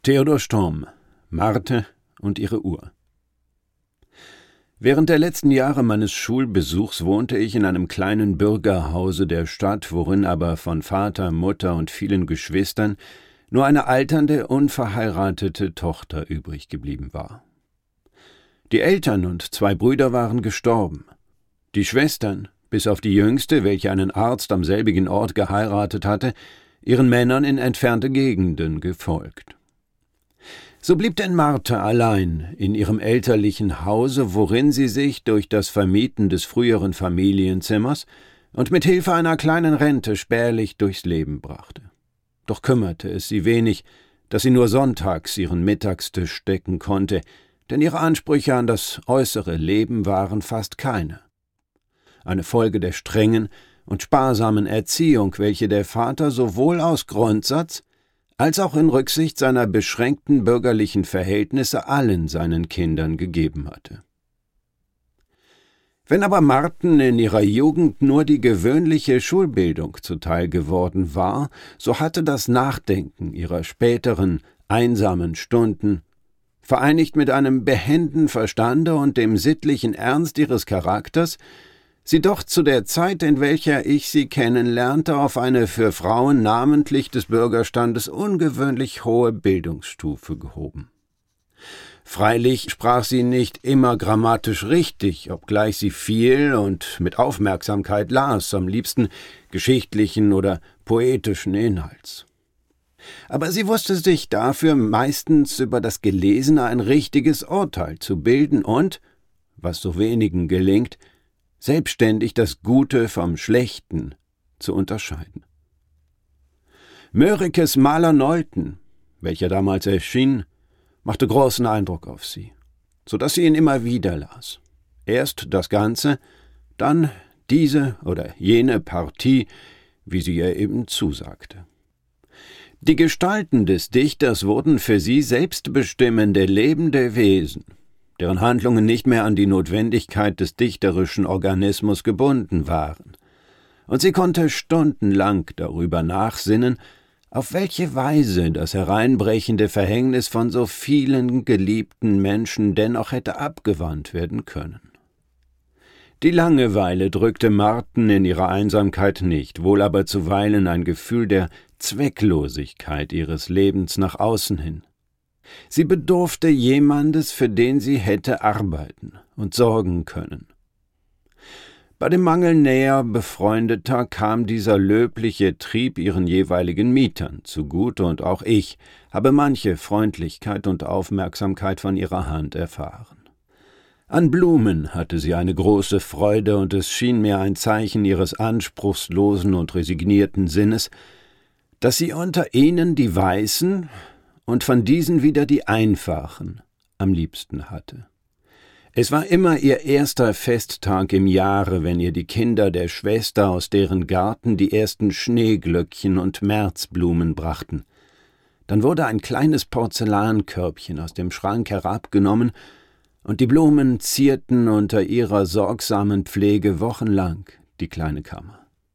Theodor Storm, Marthe und ihre Uhr. Während der letzten Jahre meines Schulbesuchs wohnte ich in einem kleinen Bürgerhause der Stadt, worin aber von Vater, Mutter und vielen Geschwistern nur eine alternde, unverheiratete Tochter übrig geblieben war. Die Eltern und 2 Brüder waren gestorben. Die Schwestern, bis auf die jüngste, welche einen Arzt am selbigen Ort geheiratet hatte, ihren Männern in entfernte Gegenden gefolgt. So blieb denn Marthe allein in ihrem elterlichen Hause, worin sie sich durch das Vermieten des früheren Familienzimmers und mit Hilfe einer kleinen Rente spärlich durchs Leben brachte. Doch kümmerte es sie wenig, dass sie nur sonntags ihren Mittagstisch decken konnte, denn ihre Ansprüche an das äußere Leben waren fast keine. Eine Folge der strengen und sparsamen Erziehung, welche der Vater sowohl aus Grundsatz als auch in Rücksicht seiner beschränkten bürgerlichen Verhältnisse allen seinen Kindern gegeben hatte. Wenn aber Marthen in ihrer Jugend nur die gewöhnliche Schulbildung zuteil geworden war, so hatte das Nachdenken ihrer späteren, einsamen Stunden, vereinigt mit einem behenden Verstande und dem sittlichen Ernst ihres Charakters, sie doch zu der Zeit, in welcher ich sie kennenlernte, auf eine für Frauen namentlich des Bürgerstandes ungewöhnlich hohe Bildungsstufe gehoben. Freilich sprach sie nicht immer grammatisch richtig, obgleich sie viel und mit Aufmerksamkeit las, am liebsten geschichtlichen oder poetischen Inhalts. Aber sie wusste sich dafür meistens über das Gelesene ein richtiges Urteil zu bilden und, was so wenigen gelingt, selbstständig das Gute vom Schlechten zu unterscheiden. Mörikes Maler Neulten, welcher damals erschien, machte großen Eindruck auf sie, so dass sie ihn immer wieder las. Erst das Ganze, dann diese oder jene Partie, wie sie ihr eben zusagte. Die Gestalten des Dichters wurden für sie selbstbestimmende, lebende Wesen, deren Handlungen nicht mehr an die Notwendigkeit des dichterischen Organismus gebunden waren. Und sie konnte stundenlang darüber nachsinnen, auf welche Weise das hereinbrechende Verhängnis von so vielen geliebten Menschen dennoch hätte abgewandt werden können. Die Langeweile drückte Marthen in ihrer Einsamkeit nicht, wohl aber zuweilen ein Gefühl der Zwecklosigkeit ihres Lebens nach außen hin. Sie bedurfte jemandes, für den sie hätte arbeiten und sorgen können. Bei dem Mangel näher Befreundeter kam dieser löbliche Trieb ihren jeweiligen Mietern zugute, und auch ich habe manche Freundlichkeit und Aufmerksamkeit von ihrer Hand erfahren. An Blumen hatte sie eine große Freude, und es schien mir ein Zeichen ihres anspruchslosen und resignierten Sinnes, dass sie unter ihnen die weißen und von diesen wieder die einfachen am liebsten hatte. Es war immer ihr erster Festtag im Jahre, wenn ihr die Kinder der Schwester aus deren Garten die ersten Schneeglöckchen und Märzblumen brachten. Dann wurde ein kleines Porzellankörbchen aus dem Schrank herabgenommen, und die Blumen zierten unter ihrer sorgsamen Pflege wochenlang die kleine Kammer.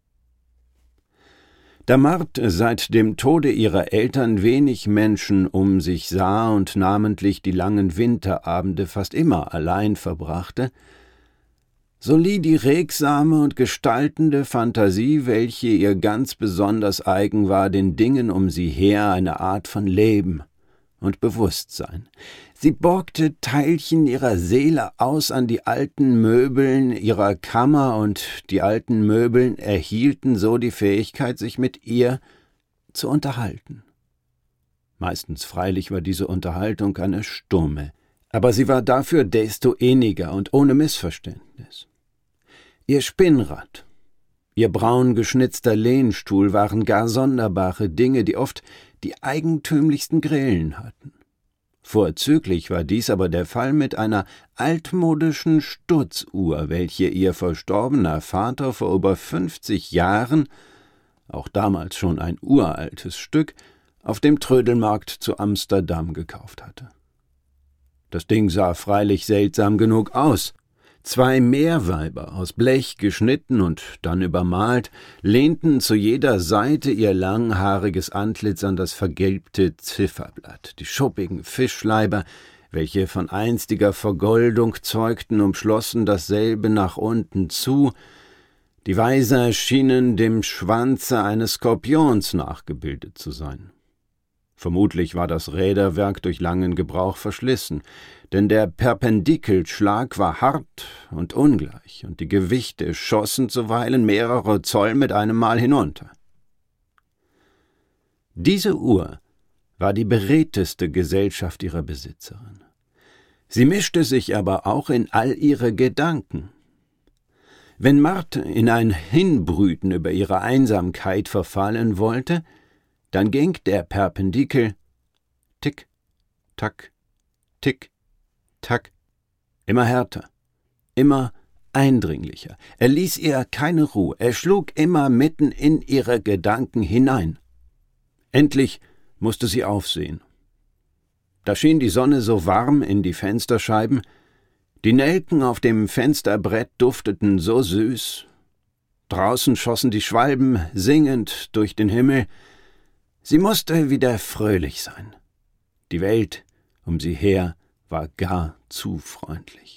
Da Marthe seit dem Tode ihrer Eltern wenig Menschen um sich sah und namentlich die langen Winterabende fast immer allein verbrachte, so lieh die regsame und gestaltende Fantasie, welche ihr ganz besonders eigen war, den Dingen um sie her eine Art von Leben und Bewusstsein. Sie borgte Teilchen ihrer Seele aus an die alten Möbeln ihrer Kammer, und die alten Möbeln erhielten so die Fähigkeit, sich mit ihr zu unterhalten. Meistens freilich war diese Unterhaltung eine stumme, aber sie war dafür desto inniger und ohne Missverständnis. Ihr Spinnrad, ihr braun geschnitzter Lehnstuhl waren gar sonderbare Dinge, die oft die eigentümlichsten Grillen hatten. Vorzüglich war dies aber der Fall mit einer altmodischen Stutzuhr, welche ihr verstorbener Vater vor über 50 Jahren, auch damals schon ein uraltes Stück, auf dem Trödelmarkt zu Amsterdam gekauft hatte. Das Ding sah freilich seltsam genug aus, 2 Meerweiber, aus Blech geschnitten und dann übermalt, lehnten zu jeder Seite ihr langhaariges Antlitz an das vergilbte Zifferblatt. Die schuppigen Fischleiber, welche von einstiger Vergoldung zeugten, umschlossen dasselbe nach unten zu. Die Weiser schienen dem Schwanze eines Skorpions nachgebildet zu sein. Vermutlich war das Räderwerk durch langen Gebrauch verschlissen, denn der Perpendikelschlag war hart und ungleich, und die Gewichte schossen zuweilen mehrere Zoll mit einem Mal hinunter. Diese Uhr war die beredteste Gesellschaft ihrer Besitzerin. Sie mischte sich aber auch in all ihre Gedanken. Wenn Marthe in ein Hinbrüten über ihre Einsamkeit verfallen wollte, dann ging der Perpendikel tick, tack, tick, tack, immer härter, immer eindringlicher. Er ließ ihr keine Ruhe, er schlug immer mitten in ihre Gedanken hinein. Endlich musste sie aufsehen. Da schien die Sonne so warm in die Fensterscheiben, die Nelken auf dem Fensterbrett dufteten so süß, draußen schossen die Schwalben singend durch den Himmel. Sie musste wieder fröhlich sein. Die Welt um sie her war gar zu freundlich.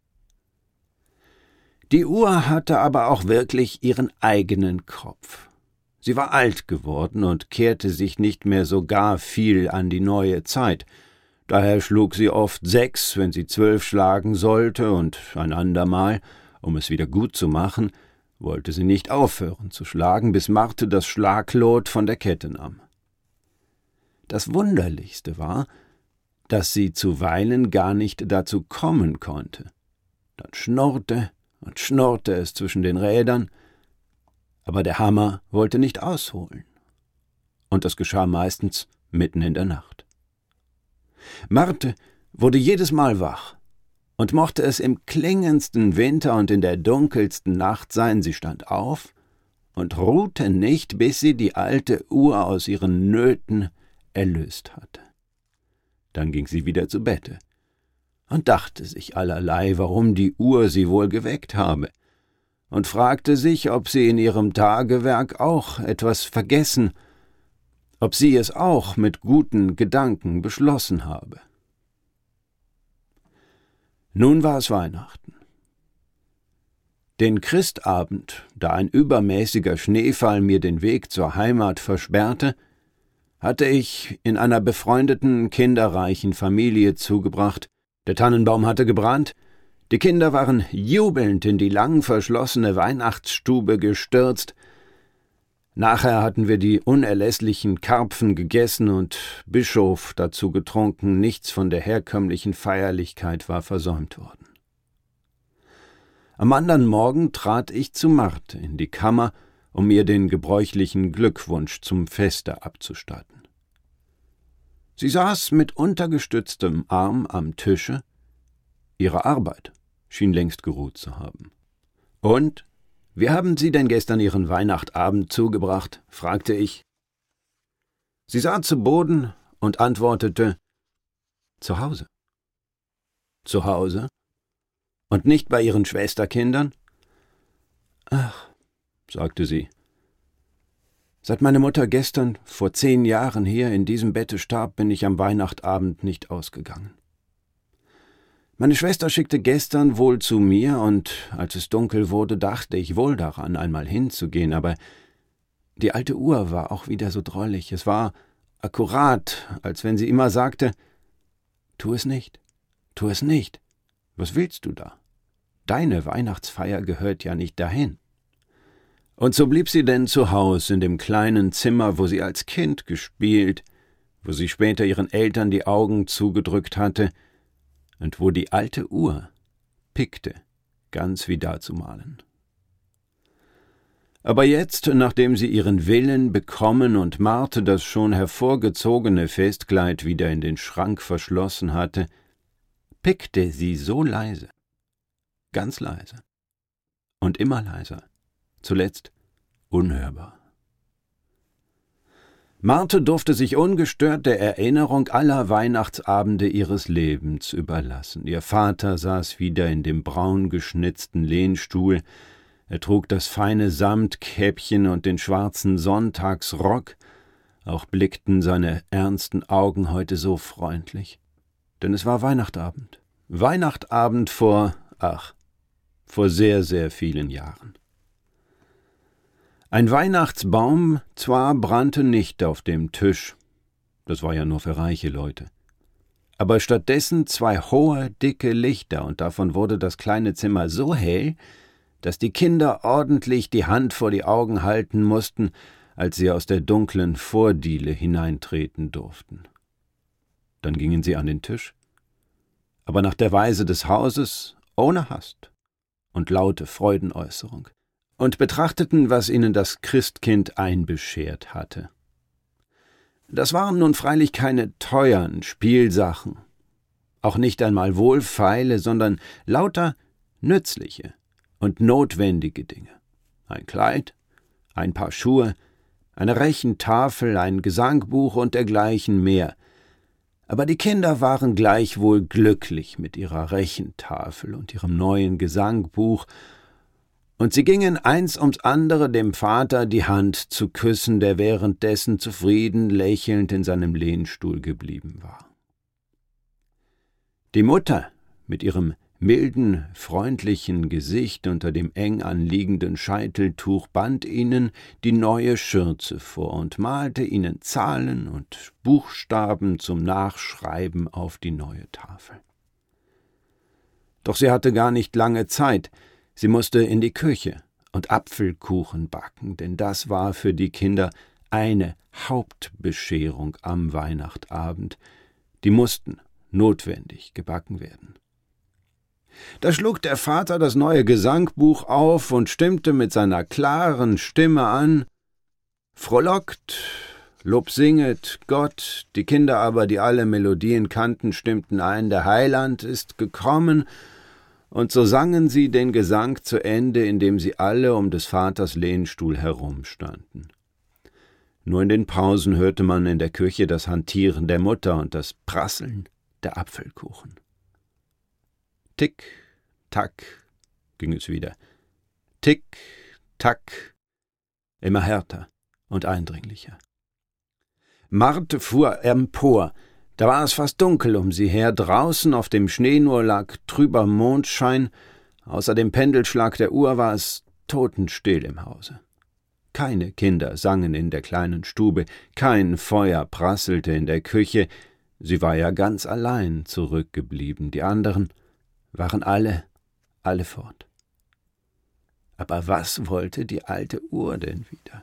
Die Uhr hatte aber auch wirklich ihren eigenen Kopf. Sie war alt geworden und kehrte sich nicht mehr so gar viel an die neue Zeit. Daher schlug sie oft 6, wenn sie 12 schlagen sollte, und ein andermal, um es wieder gut zu machen, wollte sie nicht aufhören zu schlagen, bis Marthe das Schlaglot von der Kette nahm. Das Wunderlichste war, dass sie zuweilen gar nicht dazu kommen konnte. Dann schnurrte und schnurrte es zwischen den Rädern, aber der Hammer wollte nicht ausholen. Und das geschah meistens mitten in der Nacht. Marthe wurde jedes Mal wach, und mochte es im klingendsten Winter und in der dunkelsten Nacht sein, sie stand auf und ruhte nicht, bis sie die alte Uhr aus ihren Nöten erlöst hatte. Dann ging sie wieder zu Bette und dachte sich allerlei, warum die Uhr sie wohl geweckt habe, und fragte sich, ob sie in ihrem Tagewerk auch etwas vergessen, ob sie es auch mit guten Gedanken beschlossen habe. Nun war es Weihnachten. Den Christabend, da ein übermäßiger Schneefall mir den Weg zur Heimat versperrte, hatte ich in einer befreundeten, kinderreichen Familie zugebracht. Der Tannenbaum hatte gebrannt, die Kinder waren jubelnd in die lang verschlossene Weihnachtsstube gestürzt. Nachher hatten wir die unerlässlichen Karpfen gegessen und Bischof dazu getrunken, nichts von der herkömmlichen Feierlichkeit war versäumt worden. Am anderen Morgen trat ich zu Marthe in die Kammer, um ihr den gebräuchlichen Glückwunsch zum Feste abzustatten. Sie saß mit untergestütztem Arm am Tische. Ihre Arbeit schien längst geruht zu haben. »Und, wie haben Sie denn gestern Ihren Weihnachtabend zugebracht?« fragte ich. Sie sah zu Boden und antwortete, »Zu Hause.« »Zu Hause? Und nicht bei Ihren Schwesterkindern?« »Ach«, sagte sie, »seit meine Mutter gestern vor 10 Jahren hier in diesem Bette starb, bin ich am Weihnachtabend nicht ausgegangen. Meine Schwester schickte gestern wohl zu mir, und als es dunkel wurde, dachte ich wohl daran, einmal hinzugehen, aber die alte Uhr war auch wieder so drollig. Es war akkurat, als wenn sie immer sagte, »Tu es nicht, tu es nicht. Was willst du da? Deine Weihnachtsfeier gehört ja nicht dahin.« Und so blieb sie denn zu Haus in dem kleinen Zimmer, wo sie als Kind gespielt, wo sie später ihren Eltern die Augen zugedrückt hatte und wo die alte Uhr pickte, ganz wie dazumalen. Aber jetzt, nachdem sie ihren Willen bekommen und Marthe das schon hervorgezogene Festkleid wieder in den Schrank verschlossen hatte, pickte sie so leise, ganz leise und immer leiser, zuletzt unhörbar. Marthe durfte sich ungestört der Erinnerung aller Weihnachtsabende ihres Lebens überlassen. Ihr Vater saß wieder in dem braun geschnitzten Lehnstuhl, er trug das feine Samtkäppchen und den schwarzen Sonntagsrock, auch blickten seine ernsten Augen heute so freundlich. Denn es war Weihnachtabend. Weihnachtabend vor sehr, sehr vielen Jahren. Ein Weihnachtsbaum zwar brannte nicht auf dem Tisch, das war ja nur für reiche Leute, aber stattdessen 2 hohe, dicke Lichter, und davon wurde das kleine Zimmer so hell, dass die Kinder ordentlich die Hand vor die Augen halten mussten, als sie aus der dunklen Vordiele hineintreten durften. Dann gingen sie an den Tisch, aber nach der Weise des Hauses, ohne Hast und laute Freudenäußerung, und betrachteten, was ihnen das Christkind einbeschert hatte. Das waren nun freilich keine teuren Spielsachen, auch nicht einmal wohlfeile, sondern lauter nützliche und notwendige Dinge. Ein Kleid, ein Paar Schuhe, eine Rechentafel, ein Gesangbuch und dergleichen mehr. Aber die Kinder waren gleichwohl glücklich mit ihrer Rechentafel und ihrem neuen Gesangbuch, und sie gingen eins ums andere dem Vater die Hand zu küssen, der währenddessen zufrieden lächelnd in seinem Lehnstuhl geblieben war. Die Mutter mit ihrem milden, freundlichen Gesicht unter dem eng anliegenden Scheiteltuch band ihnen die neue Schürze vor und malte ihnen Zahlen und Buchstaben zum Nachschreiben auf die neue Tafel. Doch sie hatte gar nicht lange Zeit. Sie musste in die Küche und Apfelkuchen backen, denn das war für die Kinder eine Hauptbescherung am Weihnachtabend. Die mussten notwendig gebacken werden. Da schlug der Vater das neue Gesangbuch auf und stimmte mit seiner klaren Stimme an: »Frohlockt, Lob singet Gott«, die Kinder aber, die alle Melodien kannten, stimmten ein: »Der Heiland ist gekommen«, und so sangen sie den Gesang zu Ende, indem sie alle um des Vaters Lehnstuhl herumstanden. Nur in den Pausen hörte man in der Küche das Hantieren der Mutter und das Prasseln der Apfelkuchen. Tick, tack, ging es wieder. Tick, tack, immer härter und eindringlicher. Marthe fuhr empor. Da war es fast dunkel um sie her, draußen auf dem Schnee nur lag trüber Mondschein, außer dem Pendelschlag der Uhr war es totenstill im Hause. Keine Kinder sangen in der kleinen Stube, kein Feuer prasselte in der Küche, sie war ja ganz allein zurückgeblieben, die anderen waren alle fort. Aber was wollte die alte Uhr denn wieder?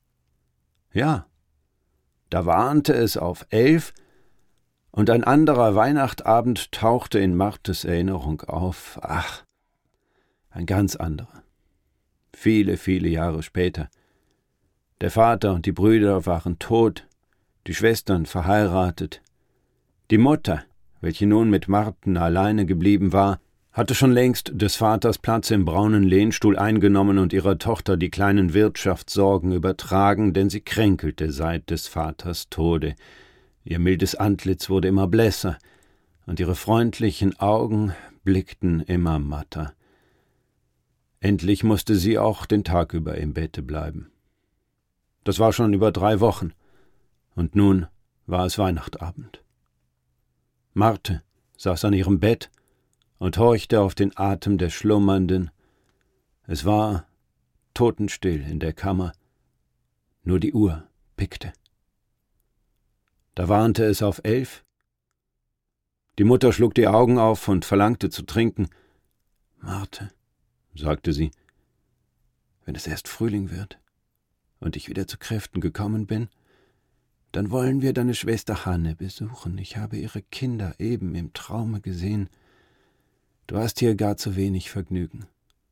Ja, da warnte es auf 11, und ein anderer Weihnachtabend tauchte in Marthes Erinnerung auf. Ach, ein ganz anderer. Viele, viele Jahre später. Der Vater und die Brüder waren tot, die Schwestern verheiratet. Die Mutter, welche nun mit Marthen alleine geblieben war, hatte schon längst des Vaters Platz im braunen Lehnstuhl eingenommen und ihrer Tochter die kleinen Wirtschaftssorgen übertragen, denn sie kränkelte seit des Vaters Tode. Ihr mildes Antlitz wurde immer blässer, und ihre freundlichen Augen blickten immer matter. Endlich musste sie auch den Tag über im Bette bleiben. Das war schon über 3 Wochen, und nun war es Weihnachtabend. Marthe saß an ihrem Bett und horchte auf den Atem der Schlummernden. Es war totenstill in der Kammer, nur die Uhr pickte. Da warnte es auf 11. Die Mutter schlug die Augen auf und verlangte zu trinken. »Marthe«, sagte sie, »wenn es erst Frühling wird und ich wieder zu Kräften gekommen bin, dann wollen wir deine Schwester Hanne besuchen. Ich habe ihre Kinder eben im Traume gesehen. Du hast hier gar zu wenig Vergnügen.«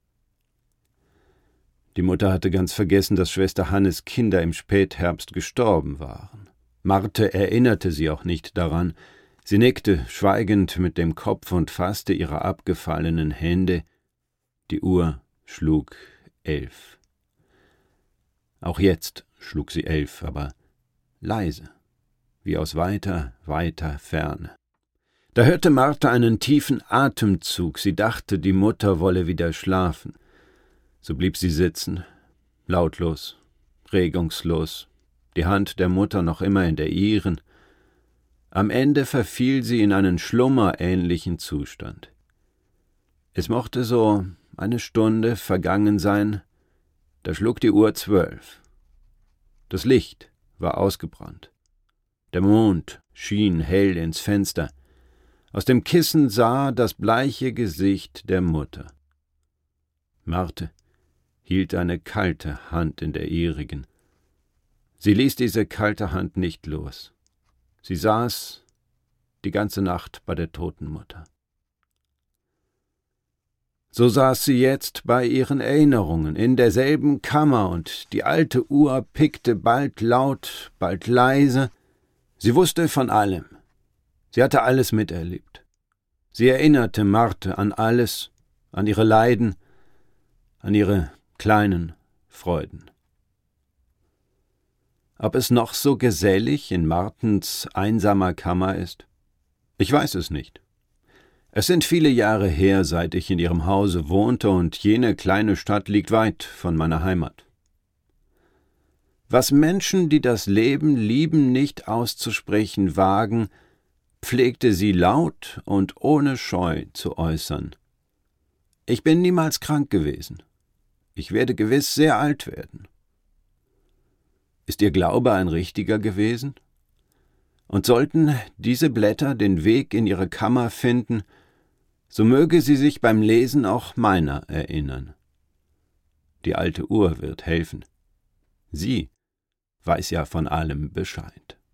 Die Mutter hatte ganz vergessen, dass Schwester Hannes Kinder im Spätherbst gestorben waren. Marthe erinnerte sie auch nicht daran. Sie nickte schweigend mit dem Kopf und fasste ihre abgefallenen Hände. Die Uhr schlug 11. Auch jetzt schlug sie 11, aber leise, wie aus weiter, weiter Ferne. Da hörte Martha einen tiefen Atemzug, sie dachte, die Mutter wolle wieder schlafen. So blieb sie sitzen, lautlos, regungslos, die Hand der Mutter noch immer in der ihren. Am Ende verfiel sie in einen schlummerähnlichen Zustand. Es mochte so eine Stunde vergangen sein, da schlug die Uhr 12. Das Licht war ausgebrannt. Der Mond schien hell ins Fenster. Aus dem Kissen sah das bleiche Gesicht der Mutter. Marthe hielt eine kalte Hand in der ihrigen. Sie ließ diese kalte Hand nicht los. Sie saß die ganze Nacht bei der toten Mutter. So saß sie jetzt bei ihren Erinnerungen in derselben Kammer, und die alte Uhr pickte bald laut, bald leise. Sie wusste von allem. Sie hatte alles miterlebt. Sie erinnerte Marthe an alles, an ihre Leiden, an ihre kleinen Freuden. Ob es noch so gesellig in Marthens einsamer Kammer ist? Ich weiß es nicht. Es sind viele Jahre her, seit ich in ihrem Hause wohnte, und jene kleine Stadt liegt weit von meiner Heimat. Was Menschen, die das Leben lieben, nicht auszusprechen wagen, pflegte sie laut und ohne Scheu zu äußern. Ich bin niemals krank gewesen. Ich werde gewiss sehr alt werden. Ist ihr Glaube ein richtiger gewesen? Und sollten diese Blätter den Weg in ihre Kammer finden, so möge sie sich beim Lesen auch meiner erinnern. Die alte Uhr wird helfen. Sie weiß ja von allem Bescheid.